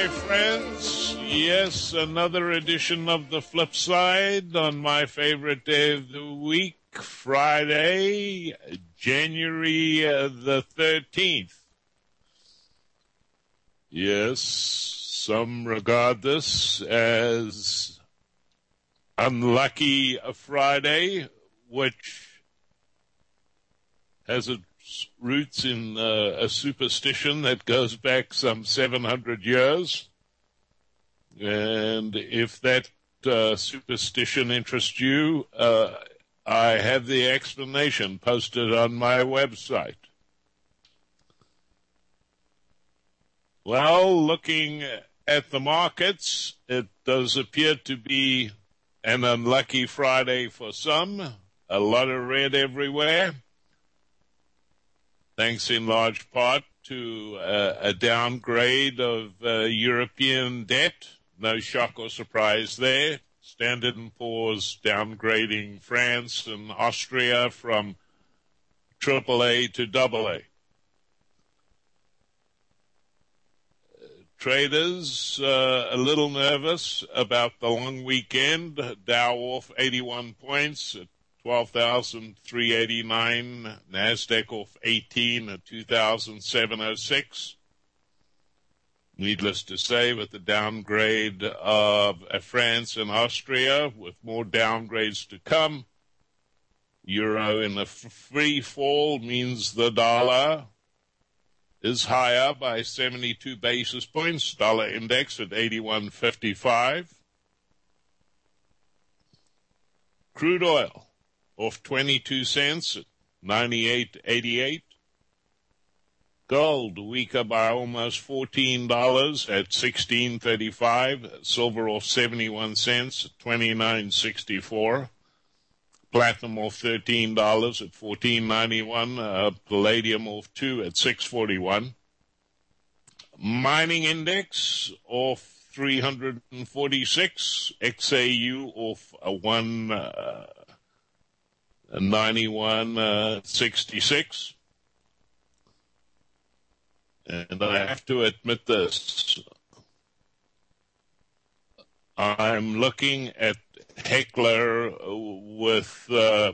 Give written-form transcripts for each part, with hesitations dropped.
my friends. Yes, another edition of The Flip Side on my favorite day of the week, Friday, January the 13th. Yes, some regard this as unlucky Friday, which has its roots in a superstition that goes back some 700 years. And if that superstition interests you, I have the explanation posted on my website. Well, looking at the markets, it does appear to be an unlucky Friday for some. A lot of red everywhere, thanks in large part to a downgrade of European debt. No shock or surprise there. Standard & Poor's downgrading France and Austria from AAA to AA. Traders a little nervous about the long weekend. Dow off 81 points at 12,389. NASDAQ off 18 at 2,706. Needless to say, with the downgrade of France and Austria, with more downgrades to come, euro in a free fall means the dollar is higher by 72 basis points. Dollar index at 81.55. Crude oil off 22 cents at 98.88. Gold weaker by almost $14 at 16.35. Silver off 71 cents at 29.64. Platinum off $13 at 14.91. Palladium off 2 at 6.41. Mining index off 346. XAU off 191.66. And I have to admit this. I'm looking at Heckler with a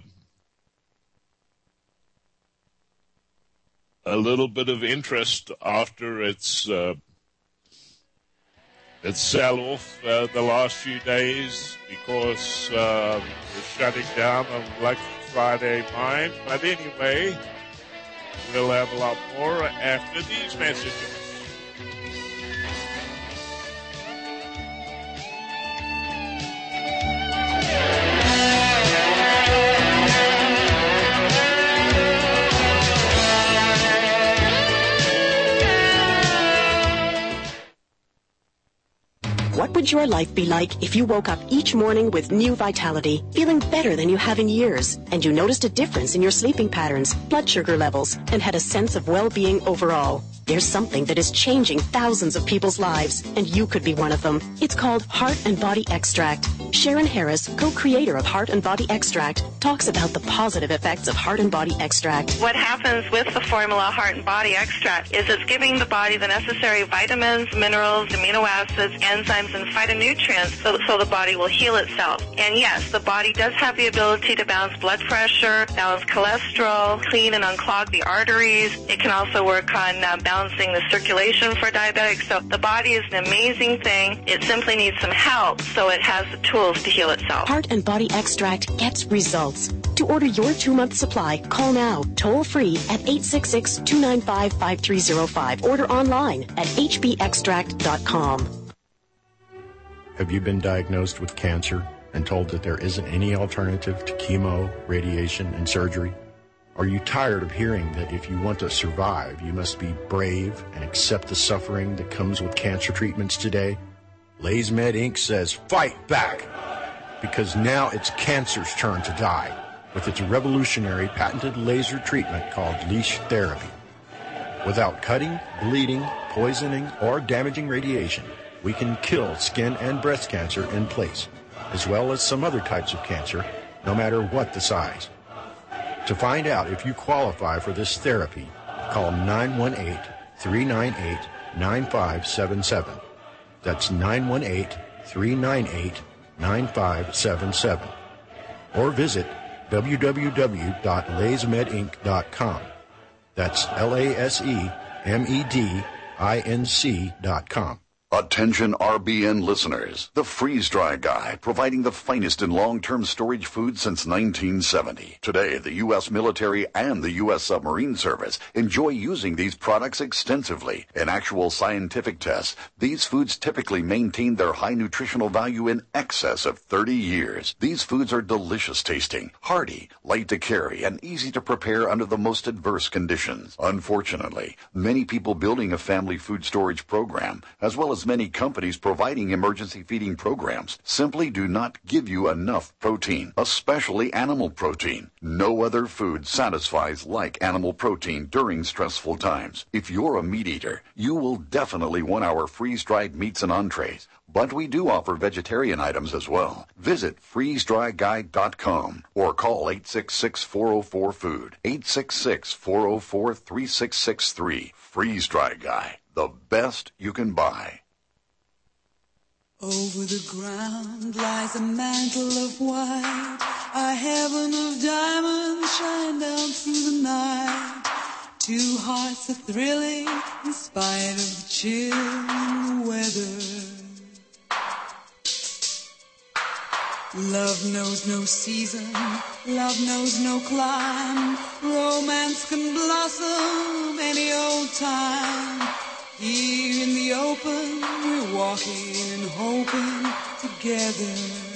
little bit of interest after its sell-off the last few days, because we're shutting down on Black Friday mine. But anyway, we'll have a lot more after these messages. What would your life be like if you woke up each morning with new vitality, feeling better than you have in years, and you noticed a difference in your sleeping patterns, blood sugar levels, and had a sense of well-being overall? There's something that is changing thousands of people's lives, and you could be one of them. It's called Heart and Body Extract. Sharon Harris, co-creator of Heart and Body Extract, talks about the positive effects of Heart and Body Extract. What happens with the formula Heart and Body Extract is it's giving the body the necessary vitamins, minerals, amino acids, enzymes, and phytonutrients so the body will heal itself. And yes, the body does have the ability to balance blood pressure, balance cholesterol, clean and unclog the arteries. It can also work on balancing the circulation for diabetics. So the body is an amazing thing. It simply needs some help, so it has the tools to heal itself. Heart and Body Extract gets results. To order your 2-month supply, call now, toll free at 866-295-5305. Order online at hbextract.com. Have you been diagnosed with cancer and told that there isn't any alternative to chemo, radiation, and surgery? Are you tired of hearing that if you want to survive, you must be brave and accept the suffering that comes with cancer treatments today? LaserMed Inc. says fight back, because now it's cancer's turn to die with its revolutionary patented laser treatment called leash therapy. Without cutting, bleeding, poisoning, or damaging radiation, we can kill skin and breast cancer in place, as well as some other types of cancer, no matter what the size. To find out if you qualify for this therapy, call 918-398-9577. That's 918-398-9577. Or visit www.lasemedinc.com. That's LASEMEDINC.com. Attention RBN listeners. The Freeze Dry Guy, providing the finest in long-term storage food since 1970. Today, the U.S. military and the U.S. submarine service enjoy using these products extensively. In actual scientific tests, these foods typically maintain their high nutritional value in excess of 30 years. These foods are delicious tasting, hearty, light to carry, and easy to prepare under the most adverse conditions. Unfortunately, many people building a family food storage program, as well as many companies providing emergency feeding programs, simply do not give you enough protein, especially animal protein. No other food satisfies like animal protein during stressful times. If you're a meat eater, you will definitely want our freeze-dried meats and entrees, but we do offer vegetarian items as well. Visit freezedryguide.com or call 866-404-FOOD, 866-404-3663. Freeze Dry Guy, the best you can buy. Over the ground lies a mantle of white, a heaven of diamonds shine down through the night. Two hearts are thrilling in spite of the chill in the weather. Love knows no season, love knows no clime, romance can blossom any old time. Here in the open, we're walking and hoping together.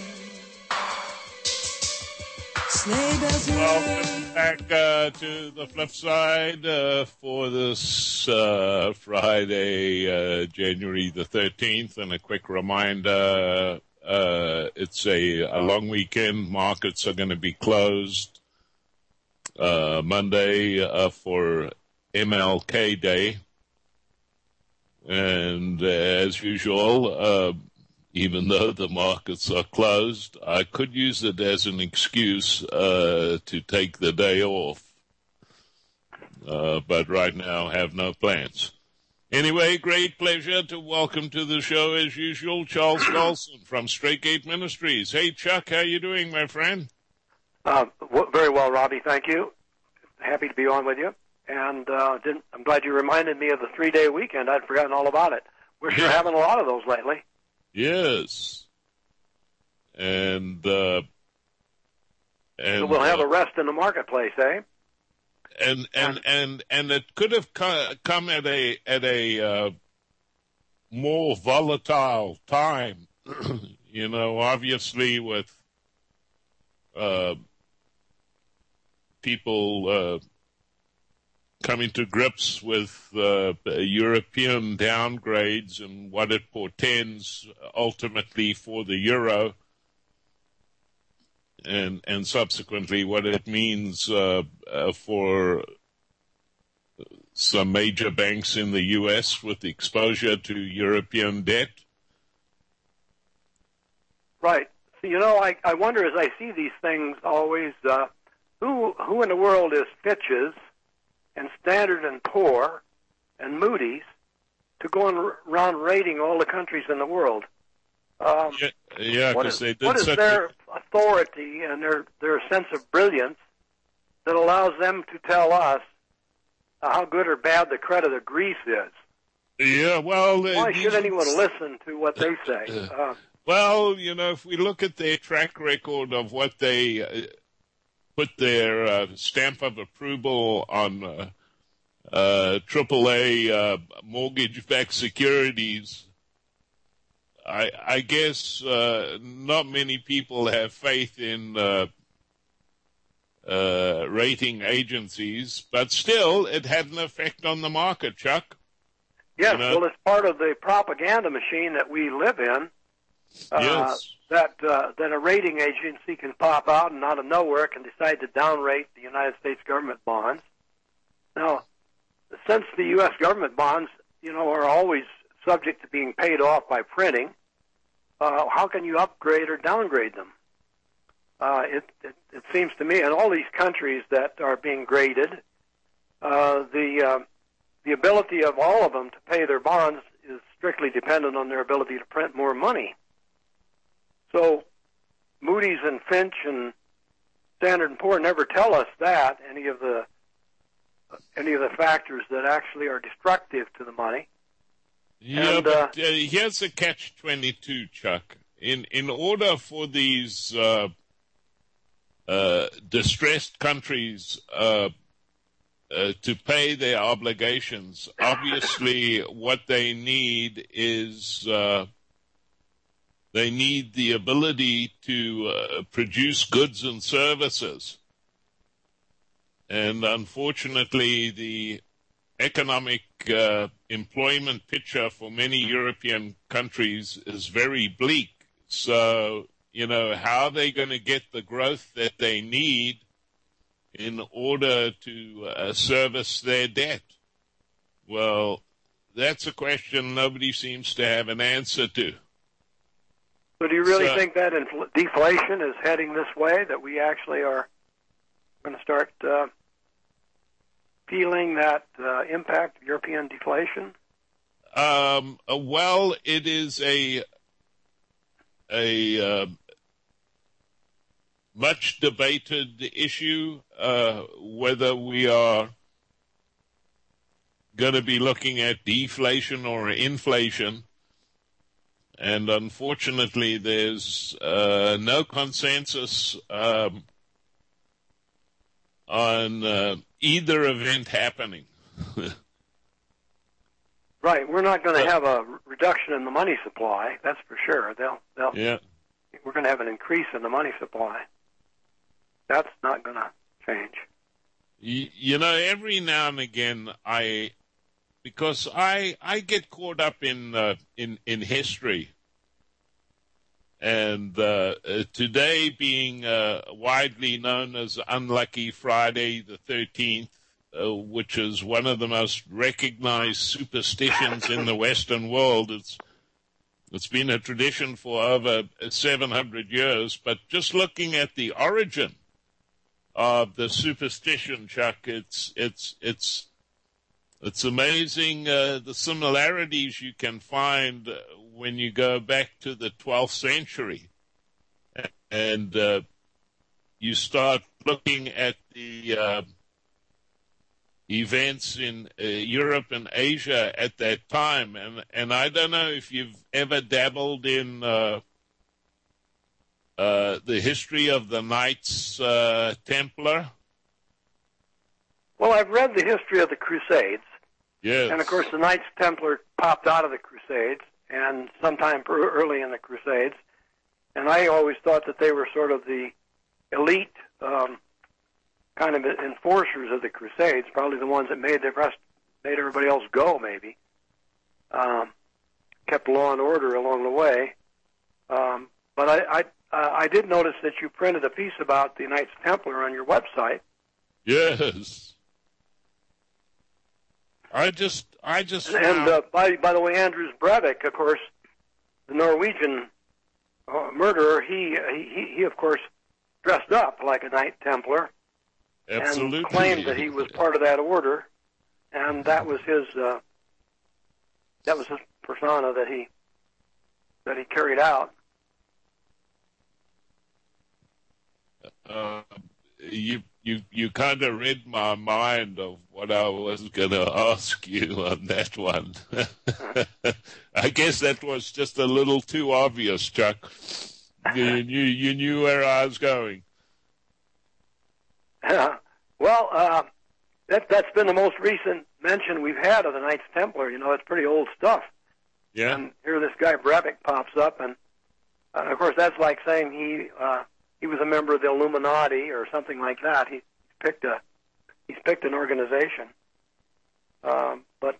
Sleigh bells Welcome back to the flip side for this Friday, January the 13th. And a quick reminder, it's a long weekend. Markets are going to be closed Monday for MLK Day. And as usual, even though the markets are closed, I could use it as an excuse to take the day off. But right now, have no plans. Anyway, great pleasure to welcome to the show, as usual, Charles Golson from Straight Gate Ministries. Hey, Chuck, how you doing, my friend? Very well, Robbie, thank you. Happy to be on with you. And I'm glad you reminded me of the 3-day weekend. I'd forgotten all about it. We're sure having a lot of those lately. Yes. And so we'll have a rest in the marketplace, eh? And it could have come at a more volatile time, you know, obviously with people coming to grips with European downgrades and what it portends ultimately for the euro, and subsequently what it means for some major banks in the U.S. with exposure to European debt. Right. So, you know, I wonder as I see these things always, who in the world is Fitch's and Standard & Poor and Moody's to go around rating all the countries in the world? Because they did. What is their authority and their sense of brilliance that allows them to tell us how good or bad the credit of Greece is? Yeah, well, why should anyone listen to what they say? Well, you know, if we look at their track record of what they put their stamp of approval on AAA mortgage-backed securities, I guess not many people have faith in rating agencies, but still, it had an effect on the market, Chuck. Yes, you know? Well, it's part of the propaganda machine that we live in. Yes. That a rating agency can pop out and out of nowhere can decide to downrate the United States government bonds. Now, since the U.S. government bonds, you know, are always subject to being paid off by printing, how can you upgrade or downgrade them? It seems to me, in all these countries that are being graded, the ability of all of them to pay their bonds is strictly dependent on their ability to print more money. So Moody's and Fitch and Standard & Poor's never tell us that, any of the factors that actually are destructive to the money. Yeah, but here's a catch-22, Chuck. In order for these distressed countries to pay their obligations, obviously what they need is they need the ability to produce goods and services. And unfortunately, the economic employment picture for many European countries is very bleak. So, how are they going to get the growth that they need in order to service their debt? Well, that's a question nobody seems to have an answer to. So do you really think that deflation is heading this way, that we actually are going to start feeling that impact of European deflation? Well, it is a much debated issue whether we are going to be looking at deflation or inflation. And unfortunately, there's no consensus on either event happening. Right. We're not going to have a reduction in the money supply. That's for sure. Yeah. We're going to have an increase in the money supply. That's not going to change. Every now and again, because I get caught up in history, and today being widely known as Unlucky Friday the 13th, which is one of the most recognized superstitions in the Western world. It's been a tradition for over 700 years, but just looking at the origin of the superstition, Chuck, it's amazing the similarities you can find when you go back to the 12th century and you start looking at the events in Europe and Asia at that time. And I don't know if you've ever dabbled in the history of the Knights Templar. Well, I've read the history of the Crusades. Yes. And, of course, the Knights Templar popped out of the Crusades and sometime early in the Crusades. And I always thought that they were sort of the elite kind of enforcers of the Crusades, probably the ones that made everybody else go, maybe. Kept law and order along the way. But I did notice that you printed a piece about the Knights Templar on your website. Yes. I just And by the way, Anders Breivik, of course, the Norwegian murderer, he of course dressed up like a Knight Templar. Absolutely. And claimed that he was part of that order, and that was his persona that he carried out. You kind of read my mind of what I was going to ask you on that one. I guess that was just a little too obvious, Chuck. You knew where I was going. Well, that's been the most recent mention we've had of the Knights Templar. It's pretty old stuff. Yeah. And here this guy Breivik pops up, and of course that's like saying he was a member of the Illuminati or something like that. He's picked an organization. But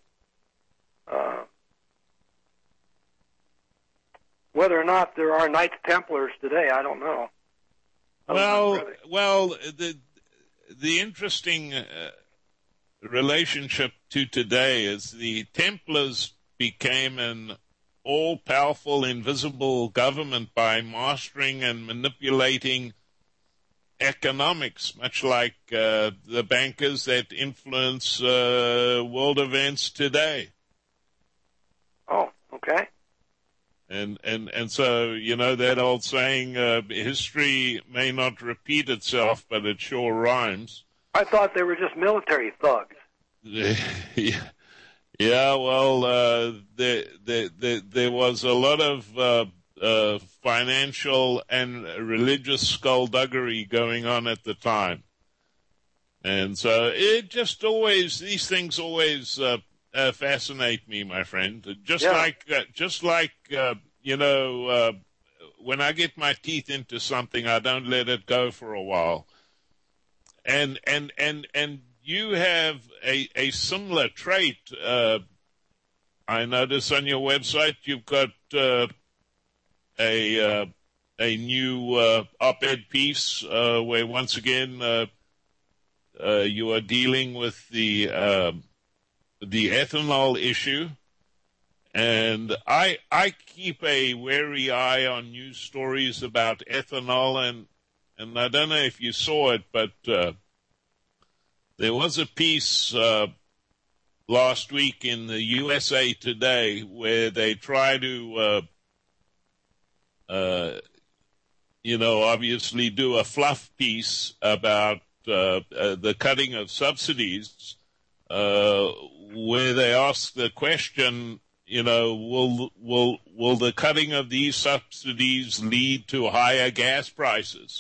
whether or not there are Knights Templars today, I don't know. Well, the interesting relationship to today is the Templars became an all-powerful, invisible government by mastering and manipulating economics, much like the bankers that influence world events today. Oh, okay. And so, that old saying, history may not repeat itself, but it sure rhymes. I thought they were just military thugs. Yeah, well, there was a lot of financial and religious skullduggery going on at the time. And so it just always, these things always fascinate me, my friend. Just like when I get my teeth into something, I don't let it go for a while. And you have a similar trait. I notice on your website you've got a new op-ed piece where once again you are dealing with the ethanol issue. And I keep a wary eye on news stories about ethanol, and I don't know if you saw it, but there was a piece last week in the USA Today where they try to, obviously do a fluff piece about the cutting of subsidies, where they ask the question, will the cutting of these subsidies lead to higher gas prices?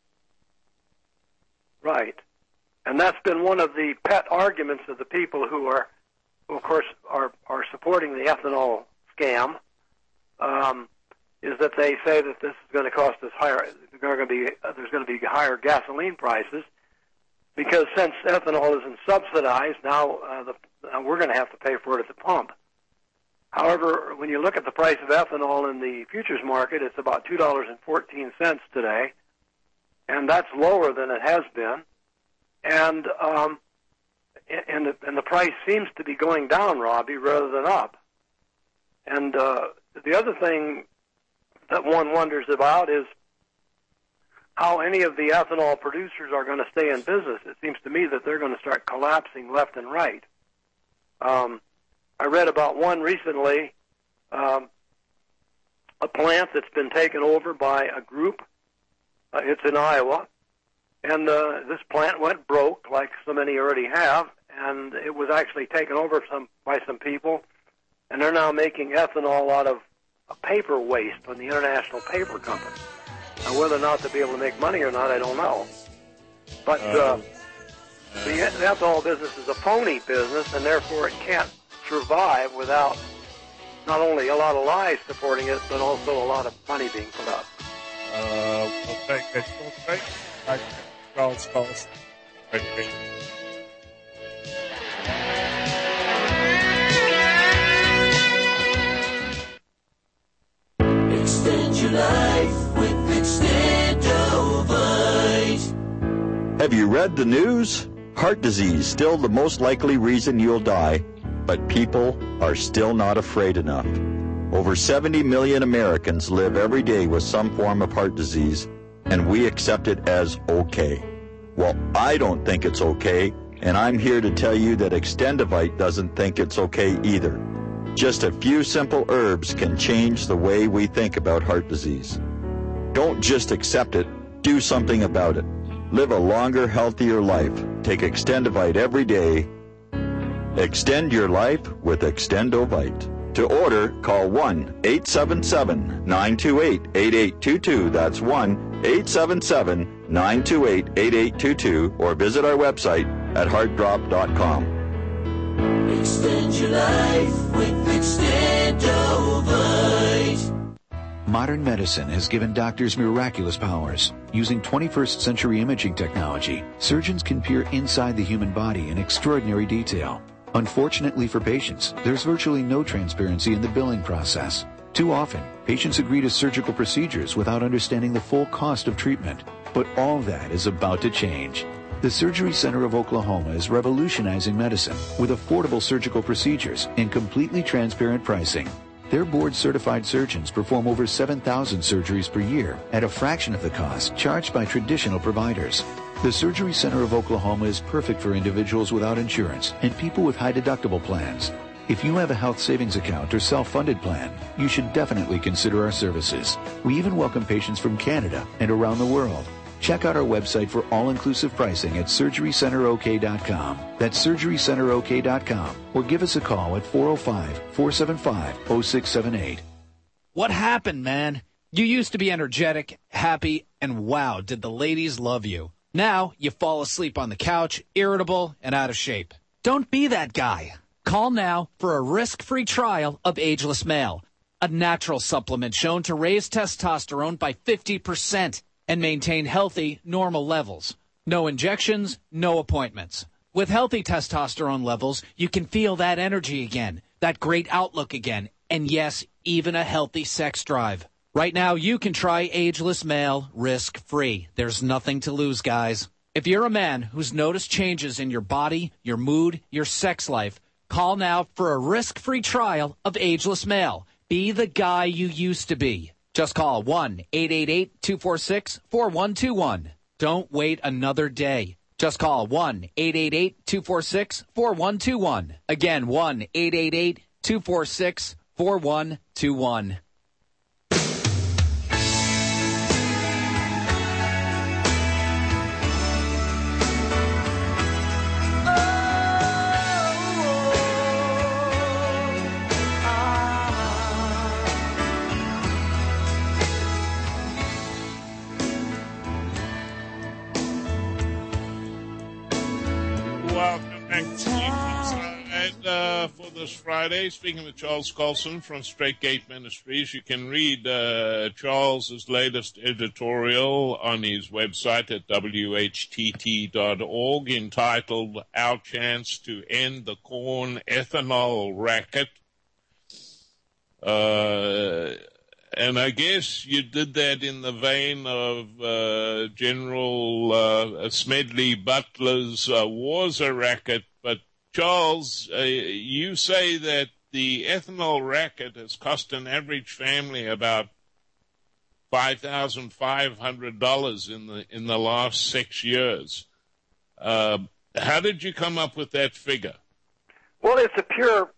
Right. And that's been one of the pet arguments of the people who of course, are supporting the ethanol scam, is that they say that this is going to cost us higher. There's going to be higher gasoline prices because since ethanol isn't subsidized, now we're going to have to pay for it at the pump. However, when you look at the price of ethanol in the futures market, it's about $2.14 today, and that's lower than it has been. And the price seems to be going down, Robbie, rather than up. And the other thing that one wonders about is how any of the ethanol producers are going to stay in business. It seems to me that they're going to start collapsing left and right. I read about one recently, a plant that's been taken over by a group. It's in Iowa. And this plant went broke, like so many already have, and it was actually taken over by some people, and they're now making ethanol out of paper waste from the International Paper Company. Now, whether or not they'll be able to make money or not, I don't know. But the ethanol business is a phony business, and therefore it can't survive without not only a lot of lies supporting it, but also a lot of money being put up. We'll take a short break. Calls. Extend your life with Extendovite. Have you read the news? Heart disease, still the most likely reason you'll die, but people are still not afraid enough. Over 70 million Americans live every day with some form of heart disease, and we accept it as okay. Well, I don't think it's okay, and I'm here to tell you that Extendovite doesn't think it's okay either. Just a few simple herbs can change the way we think about heart disease. Don't just accept it, do something about it. Live a longer, healthier life. Take Extendovite every day. Extend your life with Extendovite. To order, call 1-877-928-8822. That's 1-877-928-8822. Or visit our website at heartdrop.com. Extend your life with Extendovite. Modern medicine has given doctors miraculous powers. Using 21st century imaging technology, surgeons can peer inside the human body in extraordinary detail. Unfortunately for patients, there's virtually no transparency in the billing process. Too often, patients agree to surgical procedures without understanding the full cost of treatment. But all that is about to change. The Surgery Center of Oklahoma is revolutionizing medicine with affordable surgical procedures and completely transparent pricing. Their board-certified surgeons perform over 7,000 surgeries per year at a fraction of the cost charged by traditional providers. The Surgery Center of Oklahoma is perfect for individuals without insurance and people with high deductible plans. If you have a health savings account or self-funded plan, you should definitely consider our services. We even welcome patients from Canada and around the world. Check out our website for all-inclusive pricing at SurgeryCenterOK.com. That's SurgeryCenterOK.com. Or give us a call at 405-475-0678. What happened, man? You used to be energetic, happy, and wow, did the ladies love you. Now you fall asleep on the couch, irritable, and out of shape. Don't be that guy. Call now for a risk-free trial of Ageless Male, a natural supplement shown to raise testosterone by 50% and maintain healthy, normal levels. No injections, no appointments. With healthy testosterone levels, you can feel that energy again, that great outlook again, and yes, even a healthy sex drive. Right now, you can try Ageless Male risk-free. There's nothing to lose, guys. If you're a man who's noticed changes in your body, your mood, your sex life, call now for a risk-free trial of Ageless Male. Be the guy you used to be. Just call 1-888-246-4121. Don't wait another day. Just call 1-888-246-4121. Again, 1-888-246-4121. Welcome back to Side for this Friday. Speaking with Charles Colson from Straight Gate Ministries. You can read Charles's latest editorial on his website at whtt.org entitled Our Chance to End the Corn Ethanol Racket. And I guess you did that in the vein of General Smedley Butler's War's a Racket. But, Charles, you say that the ethanol racket has cost an average family about $5,500 in the last 6 years. How did you come up with that figure? Well, it's a pure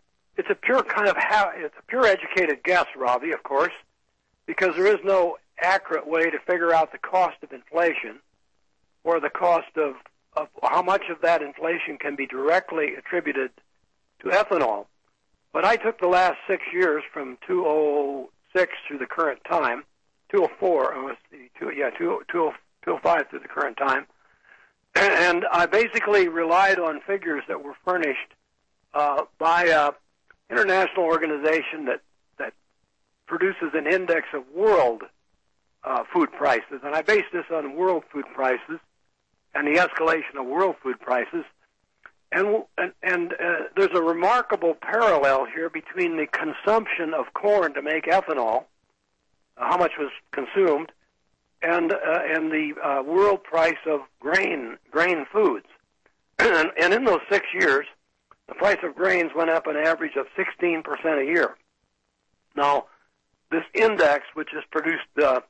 educated guess, Robbie, of course, because there is no accurate way to figure out the cost of inflation or the cost of how much of that inflation can be directly attributed to ethanol. But I took the last 6 years from 2006 through the current time, 2005 through the current time, and I basically relied on figures that were furnished by an international organization that produces an index of world food prices, and I base this on world food prices and the escalation of world food prices. And there's a remarkable parallel here between the consumption of corn to make ethanol, how much was consumed, and the world price of grain foods. And in those 6 years, the price of grains went up an average of 16% a year. Now, this index, which has produced the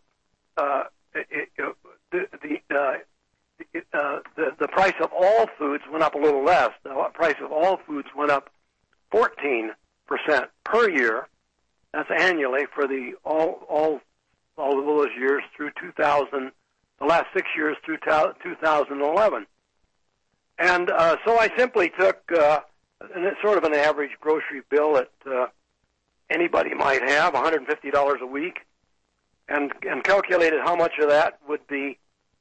price of all foods went up a little less. The price of all foods went up 14% per year. That's annually for all of those years through 2000. The last 6 years through 2011. And so I simply took sort of an average grocery bill that anybody might have, $150 a week, and calculated how much of that would be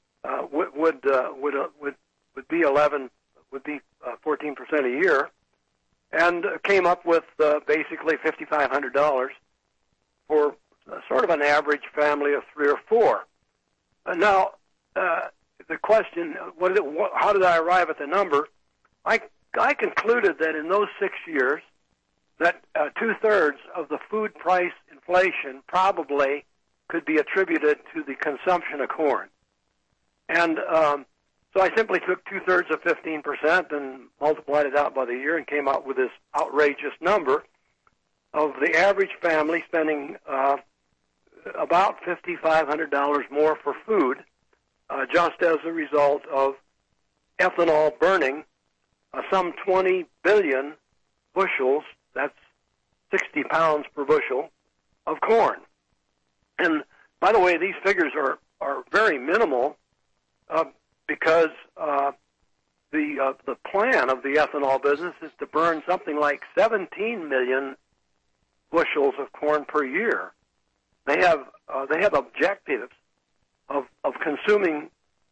14% a year, and came up with basically $5,500 for sort of an average family of 3 or 4. Now, the question, how did I arrive at the number? I concluded that in those 6 years, that 2/3 of the food price inflation probably could be attributed to the consumption of corn. And so I simply took 2/3 of 15% and multiplied it out by the year and came out with this outrageous number of the average family spending about $5,500 more for food, just as a result of ethanol burning some 20 billion bushels That's 60 pounds per bushel of corn. And by the way, these figures are very minimal because the plan of the ethanol business is to burn something like 17 million bushels of corn per year. They have objectives of consuming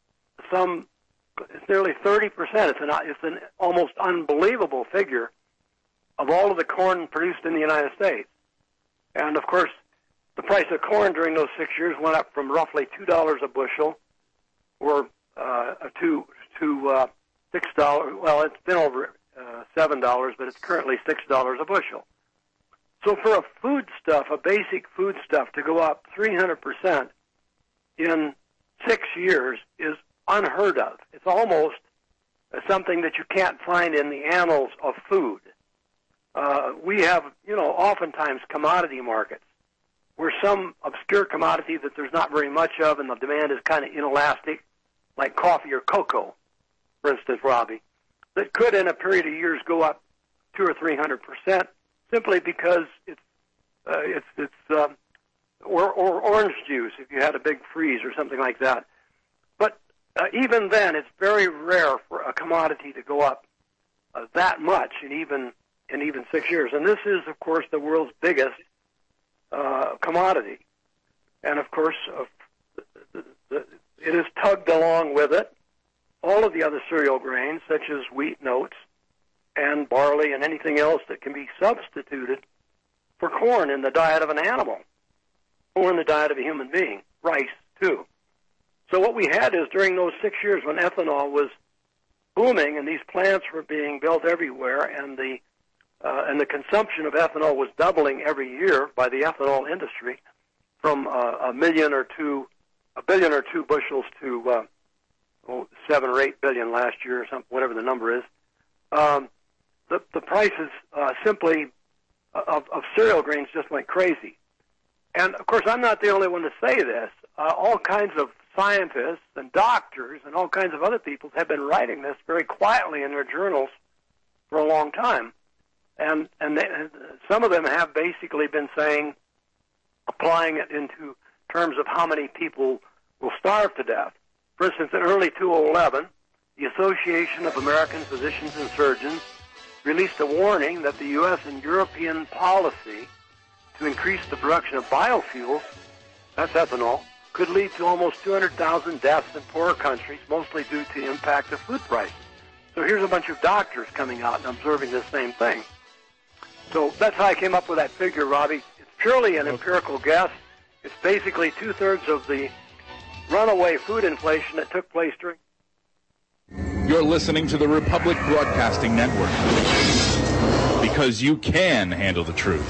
it's nearly 30%. It's an almost unbelievable figure of all of the corn produced in the United States. And of course, the price of corn during those 6 years went up from roughly $2 a bushel, or to $6. Well, it's been over $7, but it's currently $6 a bushel. So for a basic foodstuff, to go up 300% in 6 years is unheard of. It's almost something that you can't find in the annals of food. We have, oftentimes commodity markets where some obscure commodity that there's not very much of and the demand is kind of inelastic, like coffee or cocoa, for instance, Robbie, that could in a period of years go up 200 or 300%, simply because or orange juice if you had a big freeze or something like that. But even then, it's very rare for a commodity to go up that much in even 6 years. And this is, of course, the world's biggest commodity. And of course, it is tugged along with it all of the other cereal grains, such as wheat and oats and barley and anything else that can be substituted for corn in the diet of an animal or in the diet of a human being. Rice, too. So what we had is during those 6 years when ethanol was booming and these plants were being built everywhere and the consumption of ethanol was doubling every year by the ethanol industry from a billion or two bushels to 7 or 8 billion last year or something, whatever the number is. The prices simply of cereal grains just went crazy. And, of course, I'm not the only one to say this. All kinds of scientists and doctors and all kinds of other people have been writing this very quietly in their journals for a long time. And some of them have basically been saying, applying it into terms of how many people will starve to death. For instance, in early 2011, the Association of American Physicians and Surgeons released a warning that the U.S. and European policy to increase the production of biofuels, that's ethanol, could lead to almost 200,000 deaths in poorer countries, mostly due to the impact of food prices. So here's a bunch of doctors coming out and observing the same thing. So that's how I came up with that figure, Robbie. It's purely an empirical guess. It's basically two-thirds of the runaway food inflation that took place during... You're listening to the Republic Broadcasting Network, because you can handle the truth.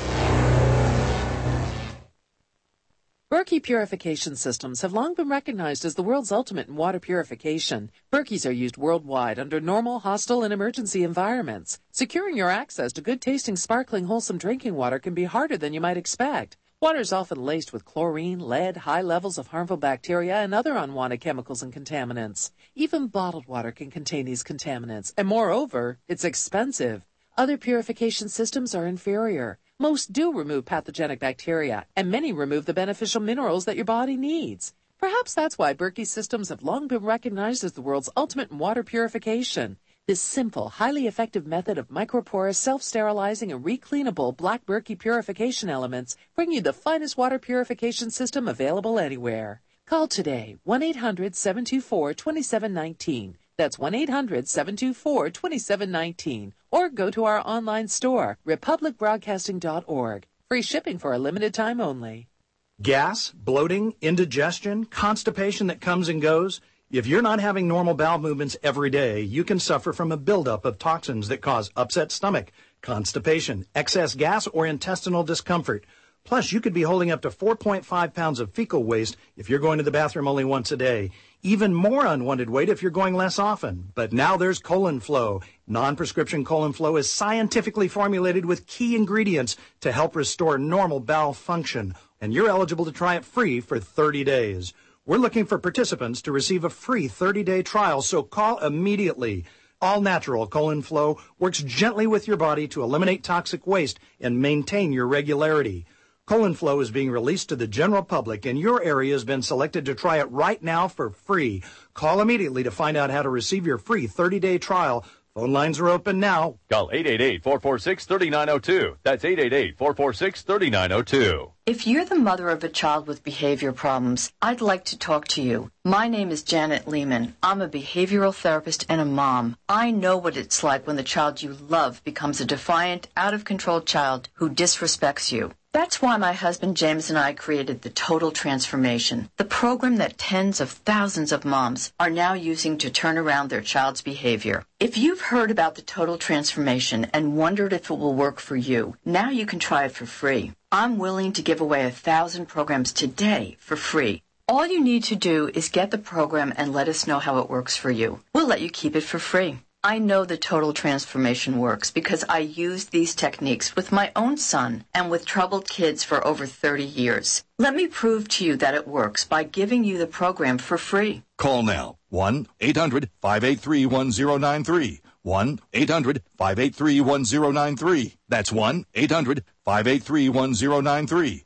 Berkey purification systems have long been recognized as the world's ultimate in water purification. Berkeys are used worldwide under normal, hostile, and emergency environments. Securing your access to good-tasting, sparkling, wholesome drinking water can be harder than you might expect. Water is often laced with chlorine, lead, high levels of harmful bacteria, and other unwanted chemicals and contaminants. Even bottled water can contain these contaminants, and moreover, it's expensive. Other purification systems are inferior. Most do remove pathogenic bacteria, and many remove the beneficial minerals that your body needs. Perhaps that's why Berkey systems have long been recognized as the world's ultimate in water purification. This simple, highly effective method of microporous, self-sterilizing, and recleanable black Berkey purification elements bring you the finest water purification system available anywhere. Call today, 1-800-724-2719. That's 1-800-724-2719. Or go to our online store, republicbroadcasting.org. Free shipping for a limited time only. Gas, bloating, indigestion, constipation that comes and goes. If you're not having normal bowel movements every day, you can suffer from a buildup of toxins that cause upset stomach, constipation, excess gas, or intestinal discomfort. Plus, you could be holding up to 4.5 pounds of fecal waste if you're going to the bathroom only once a day. Even more unwanted weight if you're going less often. But now there's Colon Flow. Non-prescription Colon Flow is scientifically formulated with key ingredients to help restore normal bowel function. And you're eligible to try it free for 30 days. We're looking for participants to receive a free 30-day trial, so call immediately. All natural Colon Flow works gently with your body to eliminate toxic waste and maintain your regularity. Colon Flow is being released to the general public, and your area has been selected to try it right now for free. Call immediately to find out how to receive your free 30-day trial. Phone lines are open now. Call 888-446-3902. That's 888-446-3902. If you're the mother of a child with behavior problems, I'd like to talk to you. My name is Janet Lehman. I'm a behavioral therapist and a mom. I know what it's like when the child you love becomes a defiant, out-of-control child who disrespects you. That's why my husband James and I created the Total Transformation, the program that tens of thousands of moms are now using to turn around their child's behavior. If you've heard about the Total Transformation and wondered if it will work for you, now you can try it for free. I'm willing to give away 1,000 programs today for free. All you need to do is get the program and let us know how it works for you. We'll let you keep it for free. I know the Total Transformation works because I used these techniques with my own son and with troubled kids for over 30 years. Let me prove to you that it works by giving you the program for free. Call now. 1-800-583-1093. 1-800-583-1093. That's 1-800-583-1093.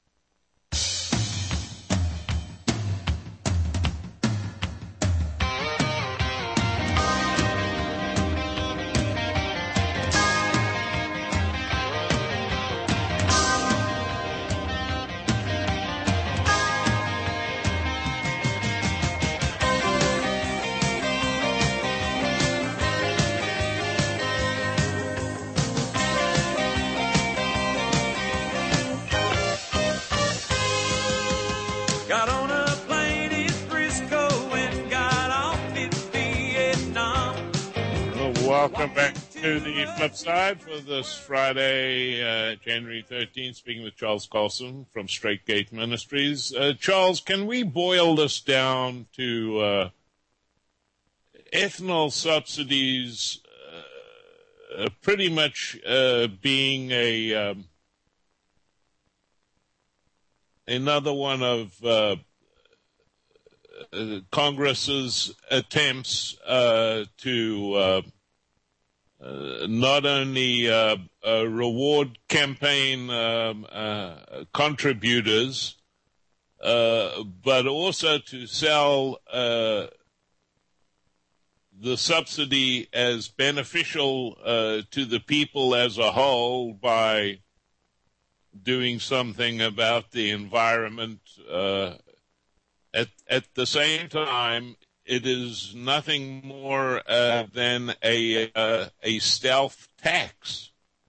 Welcome back to the flip side for this Friday, January 13th, speaking with Charles Carlson from Straight Gate Ministries. Charles, can we boil this down to ethanol subsidies pretty much being another one of Congress's attempts to not only reward campaign contributors, but also to sell the subsidy as beneficial to the people as a whole by doing something about the environment. At the same time, it is nothing more than a stealth tax.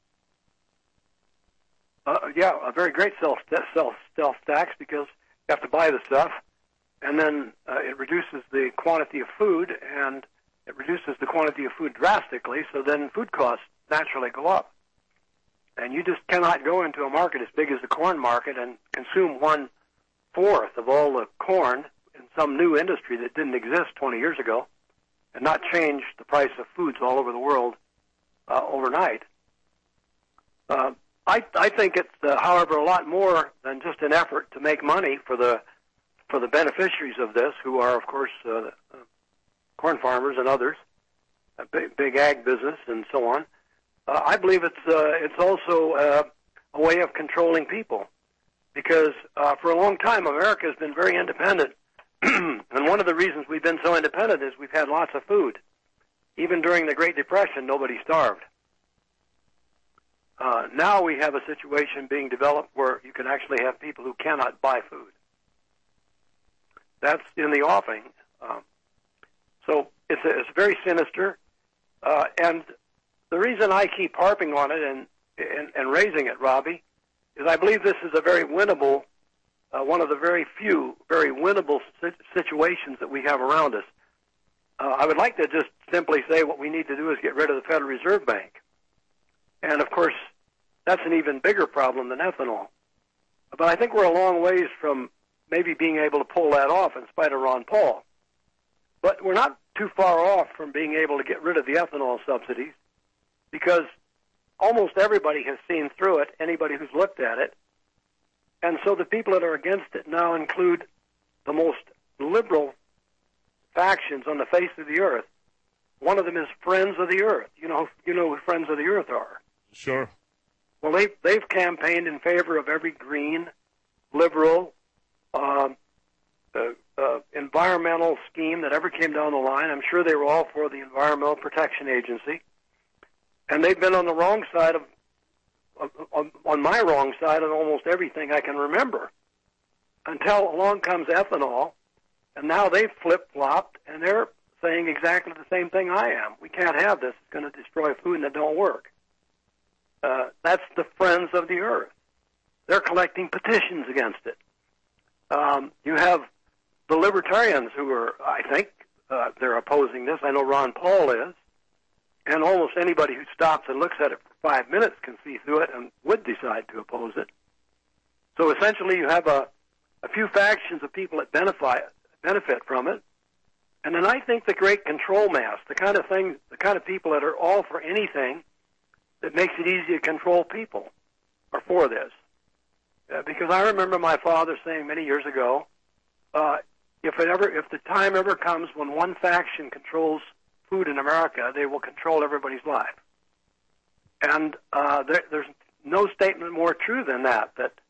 Yeah, a very great stealth tax because you have to buy the stuff, and then it reduces the quantity of food, and it reduces the quantity of food drastically, so then food costs naturally go up. And you just cannot go into a market as big as the corn market and consume 1/4 of all the corn in some new industry that didn't exist 20 years ago and not change the price of foods all over the world overnight. I think it's, however, a lot more than just an effort to make money for the beneficiaries of this, who are, of course, corn farmers and others, big ag business and so on. I believe it's also a way of controlling people, because for a long time America has been very independent. And one of the reasons we've been so independent is we've had lots of food. Even during the Great Depression, nobody starved. Now we have a situation being developed where you can actually have people who cannot buy food. That's in the offing. So it's very sinister. And the reason I keep harping on it and raising it, Robbie, is I believe this is a very winnable, one of the very few very winnable situations that we have around us. I would like to just simply say what we need to do is get rid of the Federal Reserve Bank. And, of course, that's an even bigger problem than ethanol. But I think we're a long ways from maybe being able to pull that off in spite of Ron Paul. But we're not too far off from being able to get rid of the ethanol subsidies, because almost everybody has seen through it, anybody who's looked at it. And so the people that are against it now include the most liberal factions on the face of the earth, one of them is Friends of the Earth. You know who Friends of the Earth are. Sure. Well, they've campaigned in favor of every green, liberal, environmental scheme that ever came down the line. I'm sure they were all for the Environmental Protection Agency, and they've been on the wrong side on my wrong side of almost everything I can remember, until along comes ethanol, and now they've flip-flopped, and they're saying exactly the same thing I am. We can't have this. It's going to destroy food, and it don't work. That's the Friends of the Earth. They're collecting petitions against it. You have the libertarians who are, I think, they're opposing this. I know Ron Paul is. And almost anybody who stops and looks at it for 5 minutes can see through it and would decide to oppose it. So essentially you have a few factions of people that benefit from it. And then I think the great control mass, the kind of people that are all for anything that makes it easy to control people are for this. Because I remember my father saying many years ago, if the time ever comes when one faction controls food in America, they will control everybody's life. And there's no statement more true than that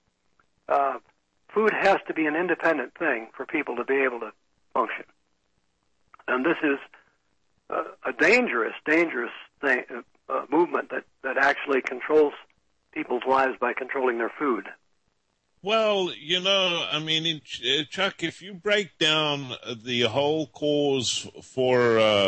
food has to be an independent thing for people to be able to function. And this is a dangerous thing, movement that actually controls people's lives by controlling their food. Well, I mean, Chuck, if you break down the whole cause for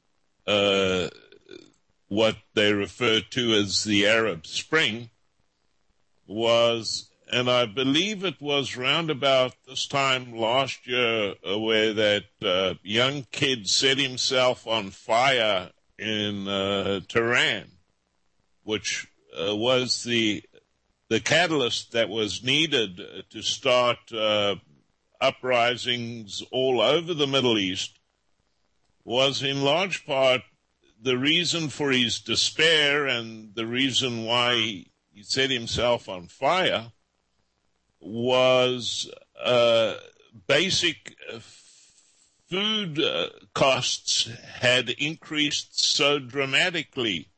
what they refer to as the Arab Spring was, and I believe it was round about this time last year, where that young kid set himself on fire in Tehran, which was the catalyst that was needed to start uprisings all over the Middle East, was in large part the reason for his despair and the reason why he set himself on fire was basic food costs had increased so dramatically.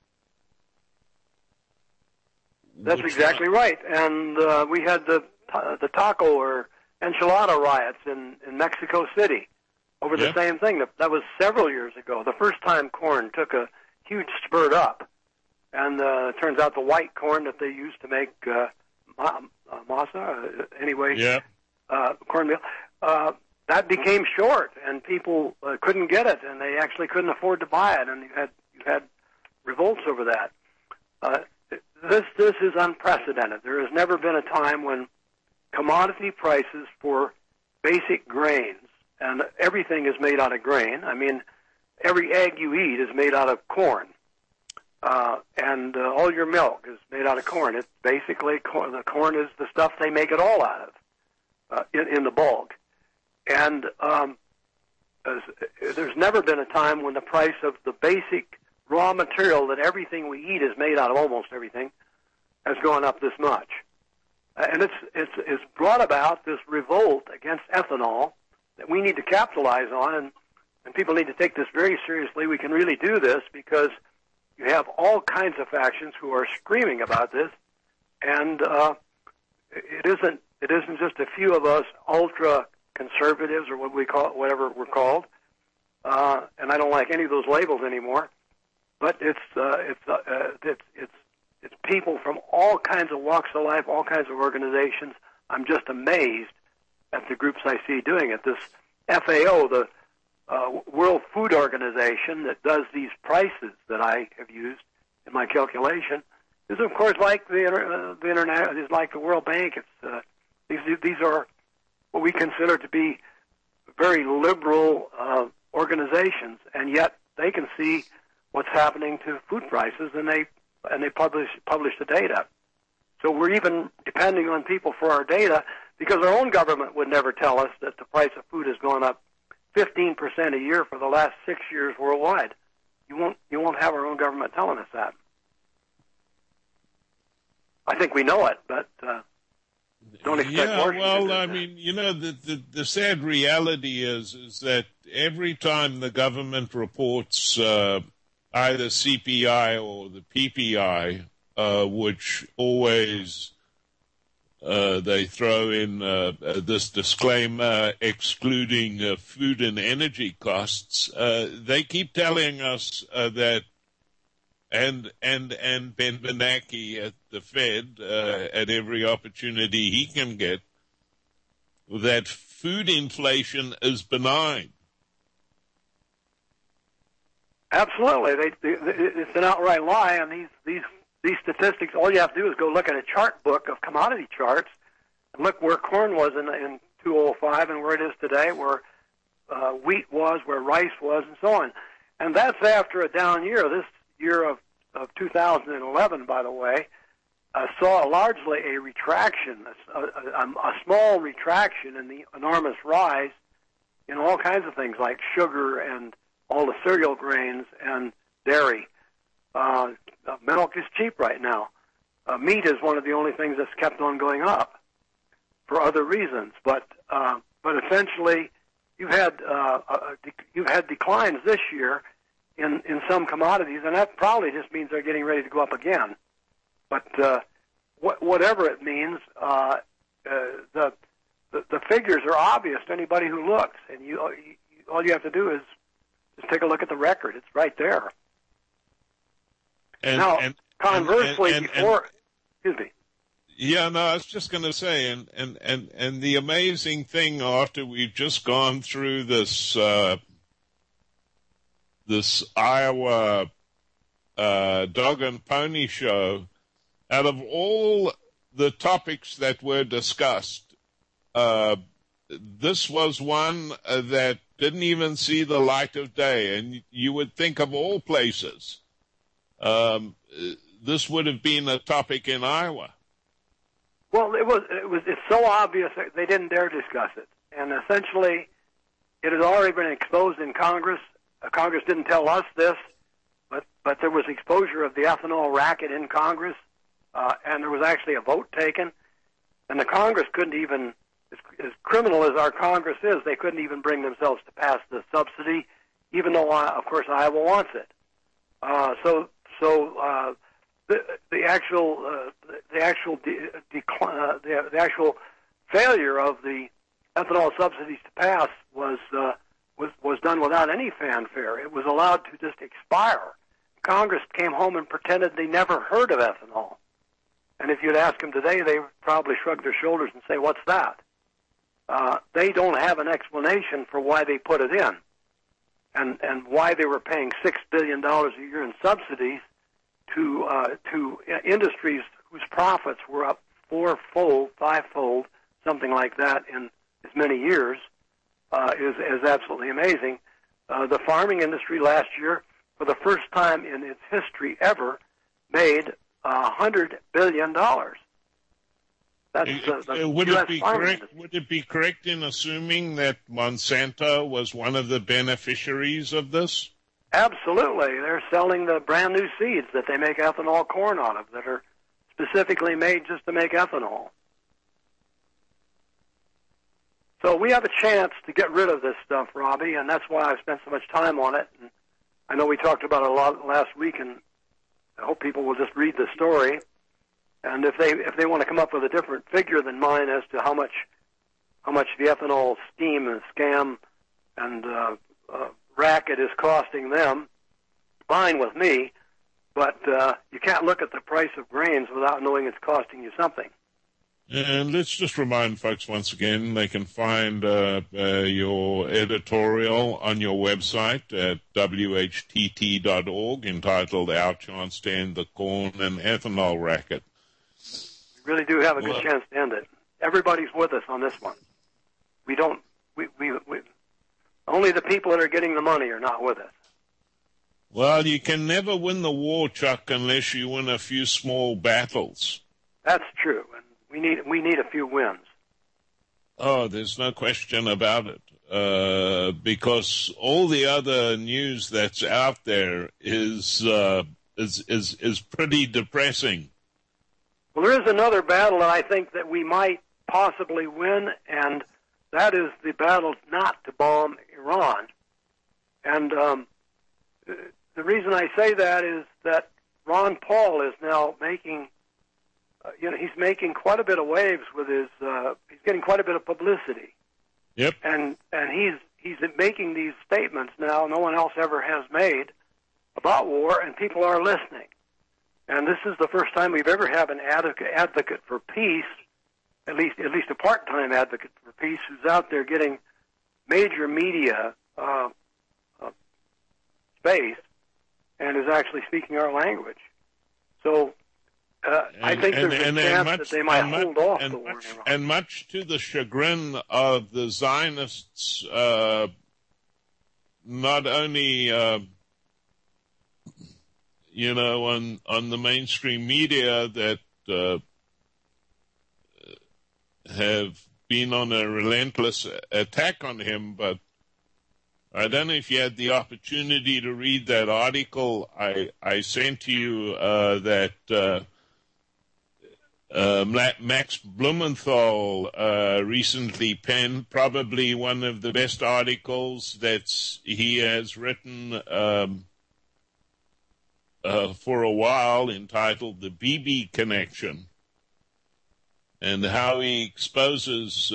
That's exactly right. And we had the taco or enchilada riots in Mexico City over the same thing. That was several years ago. The first time corn took a huge spurt up. And it turns out the white corn that they used to make masa, cornmeal, that became short, and people couldn't get it, and they actually couldn't afford to buy it, and you had revolts over that. This is unprecedented. There has never been a time when commodity prices for basic grains, and everything is made out of grain. I mean, every egg you eat is made out of corn, and all your milk is made out of corn. It's basically corn. The corn is the stuff they make it all out of in the bulk. And there's never been a time when the price of the basic raw material that everything we eat is made out of, almost everything, has gone up this much. And it's brought about this revolt against ethanol that we need to capitalize on, and people need to take this very seriously. We can really do this because you have all kinds of factions who are screaming about this, and it isn't just a few of us ultra conservatives or whatever we're called, and I don't like any of those labels anymore. But it's people from all kinds of walks of life, all kinds of organizations. I'm just amazed at the groups I see doing it. This FAO, the World Food Organization, that does these prices that I have used in my calculation, is of course like the internet, is like the World Bank. It's these are what we consider to be very liberal organizations, and yet they can see what's happening to food prices, and they publish the data. So we're even depending on people for our data, because our own government would never tell us that the price of food has gone up 15% a year for the last 6 years worldwide. You won't have our own government telling us that. I think we know it, but don't expect more. Well, I mean, the sad reality is that every time the government reports either CPI or the PPI, which always they throw in this disclaimer excluding food and energy costs, they keep telling us that, and Ben Bernanke at the Fed, at every opportunity he can get, that food inflation is benign. Absolutely. It's an outright lie, and these statistics, all you have to do is go look at a chart book of commodity charts and look where corn was in 2005 and where it is today, where wheat was, where rice was, and so on. And that's after a down year. This year of 2011, by the way, saw largely a retraction, a small retraction in the enormous rise in all kinds of things like sugar and all the cereal grains and dairy. Milk is cheap right now. Meat is one of the only things that's kept on going up for other reasons. But essentially, you've had declines this year in some commodities, and that probably just means they're getting ready to go up again. But whatever it means, the figures are obvious to anybody who looks, and all you have to do is just take a look at the record. It's right there. Conversely, excuse me. Yeah, no, I was just going to say, and the amazing thing after we've just gone through this Iowa dog and pony show, out of all the topics that were discussed, this was one that didn't even see the light of day, and you would think of all places, this would have been a topic in Iowa. Well, it's so obvious that they didn't dare discuss it, and essentially, it had already been exposed in Congress. Congress didn't tell us this, but there was exposure of the ethanol racket in Congress, and there was actually a vote taken, and the Congress couldn't even, as criminal as our Congress is, they couldn't even bring themselves to pass the subsidy, even though, of course, Iowa wants it. The actual failure of the ethanol subsidies to pass was done without any fanfare. It was allowed to just expire. Congress came home and pretended they never heard of ethanol. And if you'd ask them today, they would probably shrug their shoulders and say, "What's that?" They don't have an explanation for why they put it in, and why they were paying $6 billion a year in subsidies to industries whose profits were up fourfold, fivefold, something like that in as many years, is absolutely amazing. The farming industry last year, for the first time in its history ever, made $100 billion. That's would it be correct in assuming that Monsanto was one of the beneficiaries of this? Absolutely. They're selling the brand new seeds that they make ethanol corn out of that are specifically made just to make ethanol. So we have a chance to get rid of this stuff, Robbie, and that's why I've spent so much time on it. And I know we talked about it a lot last week, and I hope people will just read the story. And if they want to come up with a different figure than mine as to how much the ethanol scheme and scam and racket is costing them, fine with me. But you can't look at the price of grains without knowing it's costing you something. And let's just remind folks once again, they can find your editorial on your website at whtt.org entitled Our Chance to End the Corn and Ethanol Racket. We really do have a good chance to end it. Everybody's with us on this one. We only the people that are getting the money are not with us. Well, you can never win the war, Chuck, unless you win a few small battles. That's true. And we need a few wins. Oh, there's no question about it. Because all the other news that's out there is pretty depressing. Well, there is another battle that I think that we might possibly win, and that is the battle not to bomb Iran. And the reason I say that is that Ron Paul is now making, he's making quite a bit of waves with his, he's getting quite a bit of publicity. Yep. And he's making these statements now no one else ever has made about war, and people are listening. And this is the first time we've ever had an advocate for peace, at least a part-time advocate for peace, who's out there getting major media space and is actually speaking our language. So I think there's a chance that they might hold off the war in Iraq. And much to the chagrin of the Zionists, not only on the mainstream media that have been on a relentless attack on him, but I don't know if you had the opportunity to read that article I sent to you that Max Blumenthal recently penned, probably one of the best articles that he has written for a while, entitled The Bibi Connection, and how he exposes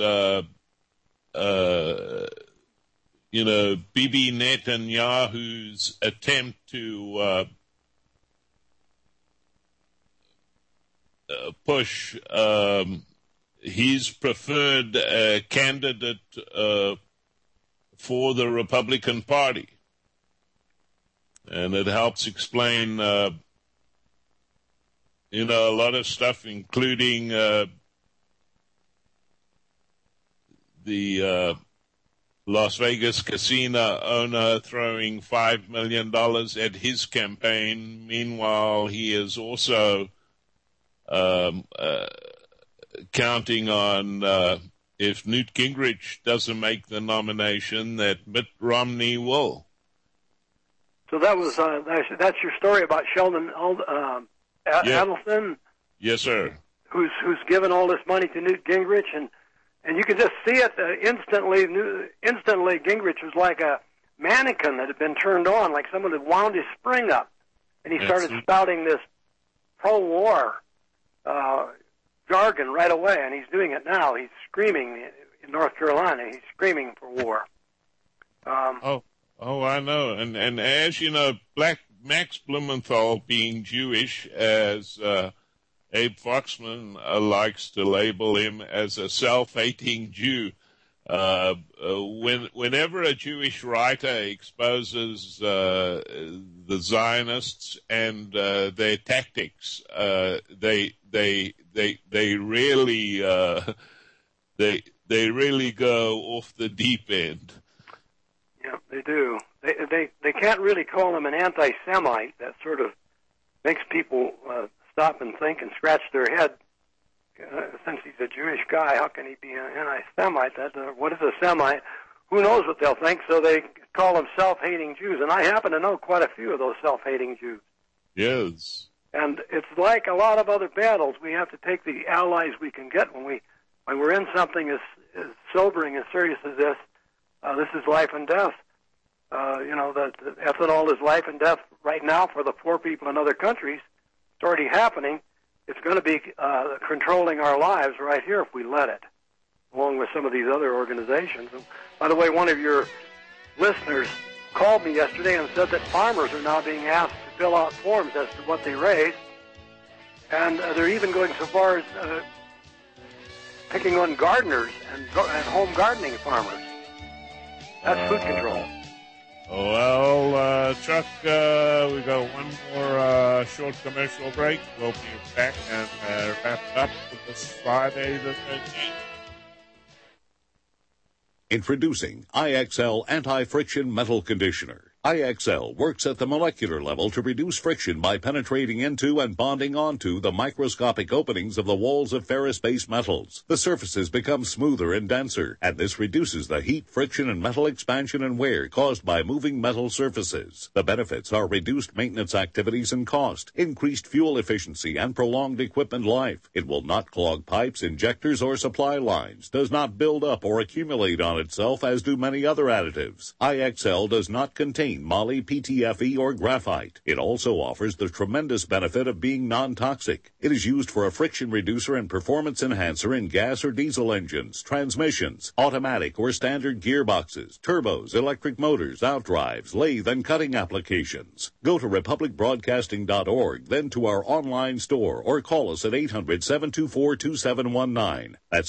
Bibi Netanyahu's attempt to push his preferred candidate for the Republican Party. And it helps explain, a lot of stuff, including the Las Vegas casino owner throwing $5 million at his campaign. Meanwhile, he is also counting on, if Newt Gingrich doesn't make the nomination, that Mitt Romney will. So that was that's your story about Sheldon Adelson? Yes, sir. Who's given all this money to Newt Gingrich, and you can just see it instantly. Instantly, Gingrich was like a mannequin that had been turned on, like someone had wound his spring up, and he started spouting this pro-war jargon right away, and he's doing it now. He's screaming in North Carolina. He's screaming for war. Oh, I know. And as you know, Max Blumenthal, being Jewish, as Abe Foxman likes to label him, as a self-hating Jew. Whenever a Jewish writer exposes the Zionists and their tactics, they really go off the deep end. Yeah, they do. They can't really call him an anti-Semite. That sort of makes people stop and think and scratch their head. Since he's a Jewish guy, how can he be an anti-Semite? What is a Semite? Who knows what they'll think? So they call them self-hating Jews, and I happen to know quite a few of those self-hating Jews. Yes. And it's like a lot of other battles. We have to take the allies we can get when we're in something as sobering and serious as this. This is life and death. The ethanol is life and death right now for the poor people in other countries. It's already happening. It's going to be controlling our lives right here if we let it, along with some of these other organizations. And by the way, one of your listeners called me yesterday and said that farmers are now being asked to fill out forms as to what they raise, and they're even going so far as picking on gardeners and home gardening farmers. That's food control. Well, Chuck, we got one more short commercial break. We'll be back and wrap it up for this Friday the 13th. Introducing IXL Anti-Friction Metal Conditioner. IXL works at the molecular level to reduce friction by penetrating into and bonding onto the microscopic openings of the walls of ferrous-based metals. The surfaces become smoother and denser, and this reduces the heat, friction, and metal expansion and wear caused by moving metal surfaces. The benefits are reduced maintenance activities and cost, increased fuel efficiency, and prolonged equipment life. It will not clog pipes, injectors, or supply lines, does not build up or accumulate on itself as do many other additives. IXL does not contain moly, PTFE, or graphite. It also offers the tremendous benefit of being non-toxic. It is used for a friction reducer and performance enhancer in gas or diesel engines, transmissions, automatic or standard gearboxes, turbos, electric motors, outdrives, lathe, and cutting applications. Go to republicbroadcasting.org, then to our online store, or call us at 800-724-2719. That's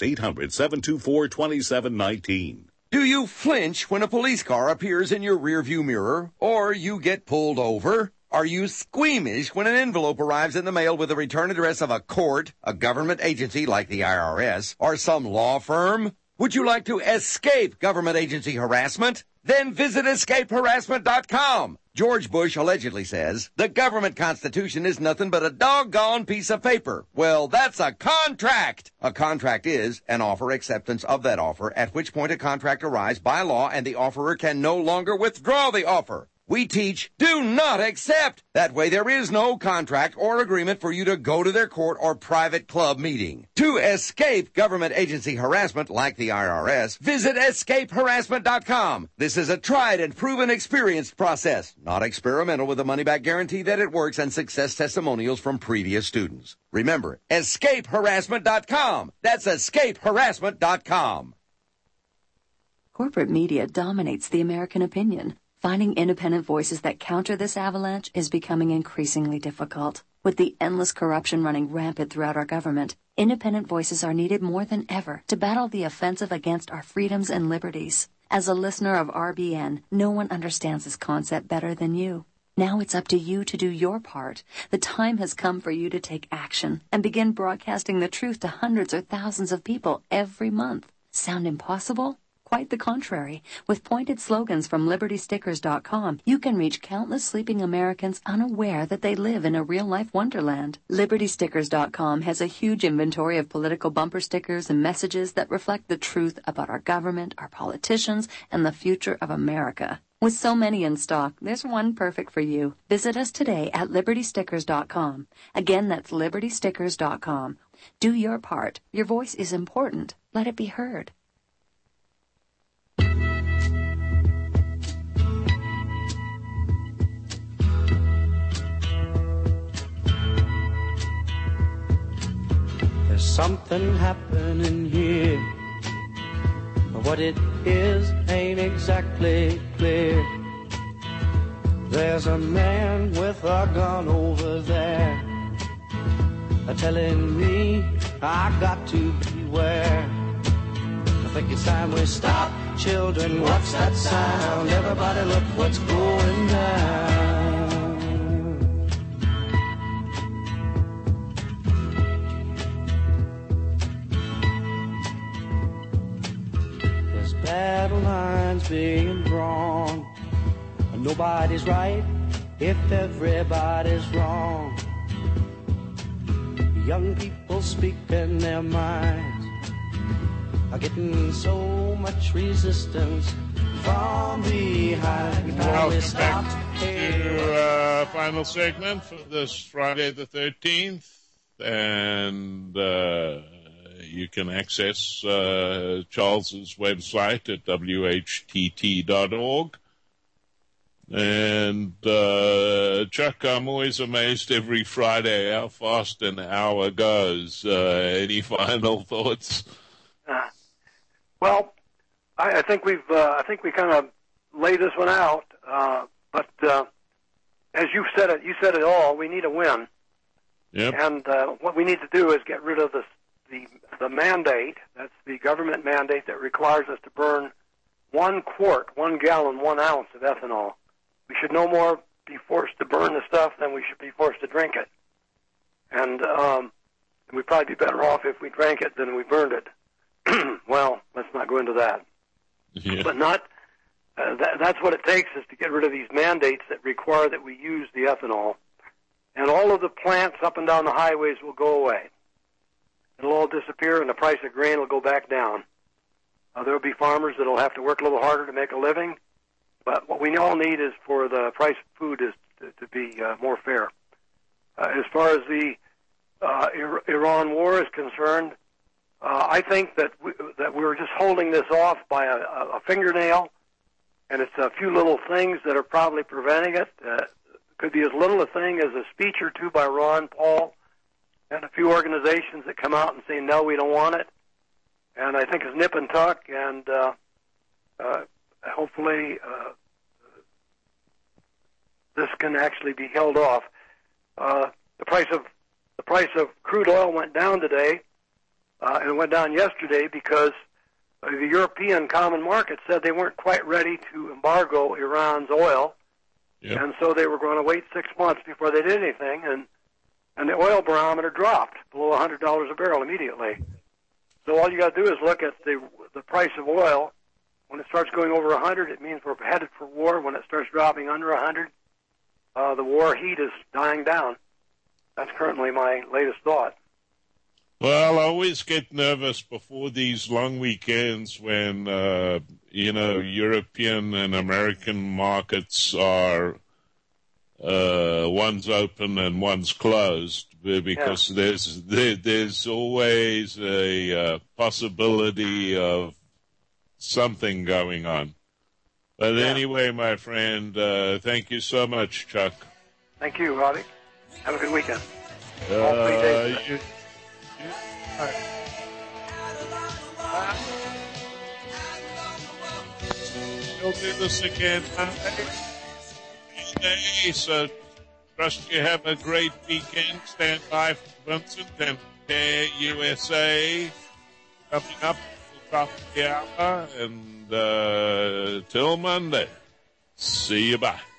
800-724-2719. Do you flinch when a police car appears in your rearview mirror, or you get pulled over? Are you squeamish when an envelope arrives in the mail with the return address of a court, a government agency like the IRS, or some law firm? Would you like to escape government agency harassment? Then visit escapeharassment.com. George Bush allegedly says, the government constitution is nothing but a doggone piece of paper. Well, that's a contract. A contract is an offer acceptance of that offer, at which point a contract arrives by law and the offerer can no longer withdraw the offer. We teach, do not accept. That way there is no contract or agreement for you to go to their court or private club meeting. To escape government agency harassment like the IRS, visit escapeharassment.com. This is a tried and proven experienced process, not experimental, with a money-back guarantee that it works and success testimonials from previous students. Remember, escapeharassment.com. That's escapeharassment.com. Corporate media dominates the American opinion. Finding independent voices that counter this avalanche is becoming increasingly difficult. With the endless corruption running rampant throughout our government, independent voices are needed more than ever to battle the offensive against our freedoms and liberties. As a listener of RBN, no one understands this concept better than you. Now it's up to you to do your part. The time has come for you to take action and begin broadcasting the truth to hundreds or thousands of people every month. Sound impossible? Quite the contrary. With pointed slogans from LibertyStickers.com, you can reach countless sleeping Americans unaware that they live in a real-life wonderland. LibertyStickers.com has a huge inventory of political bumper stickers and messages that reflect the truth about our government, our politicians, and the future of America. With so many in stock, there's one perfect for you. Visit us today at LibertyStickers.com. Again, that's LibertyStickers.com. Do your part. Your voice is important. Let it be heard. There's something happening here, but what it is ain't exactly clear. There's a man with a gun over there, telling me I got to beware. I think it's time we stop, children, what's that sound? Everybody look what's going down. Battle lines being drawn. Nobody's right if everybody's wrong. Young people speaking their minds are getting so much resistance from behind. Welcome back to final segment for this Friday the 13th. And you can access Charles's website at whtt.org. And Chuck, I'm always amazed every Friday how fast an hour goes. Any final thoughts? Well, I think we kind of laid this one out. But as you said it all. We need a win. Yep. And what we need to do is get rid of the mandate. That's the government mandate that requires us to burn 1 quart, 1 gallon, 1 ounce of ethanol. We should no more be forced to burn the stuff than we should be forced to drink it. And we'd probably be better off if we drank it than we burned it. Well, let's not go into that. Yeah. But not That's what it takes, is to get rid of these mandates that require that we use the ethanol. And all of the plants up and down the highways will go away. It'll all disappear, and the price of grain will go back down. There will be farmers that will have to work a little harder to make a living, but what we all need is for the price of food to be more fair. As far as the Iran war is concerned, I think that we're just holding this off by a fingernail, and it's a few little things that are probably preventing it. Could be as little a thing as a speech or two by Ron Paul and a few organizations that come out and say, no, we don't want it. And I think it's nip and tuck, and hopefully this can actually be held off. The price of crude oil went down today, and it went down yesterday because the European Common Market said they weren't quite ready to embargo Iran's oil, and so they were going to wait 6 months before they did anything, and the oil barometer dropped below $100 a barrel immediately. So all you got to do is look at the price of oil. When it starts going over 100, it means we're headed for war. When it starts dropping under 100, the war heat is dying down. That's currently my latest thought. Well, I always get nervous before these long weekends when, European and American markets are one's open and one's closed, because there's always a possibility of something going on. But anyway, my friend, thank you so much, Chuck. Thank you, Robbie. Have a good weekend. All 3 days. All right. We'll do this again Monday. So trust you have a great weekend. Stand by for Vincent and USA coming up at the top of the hour. And till Monday, see you. Bye.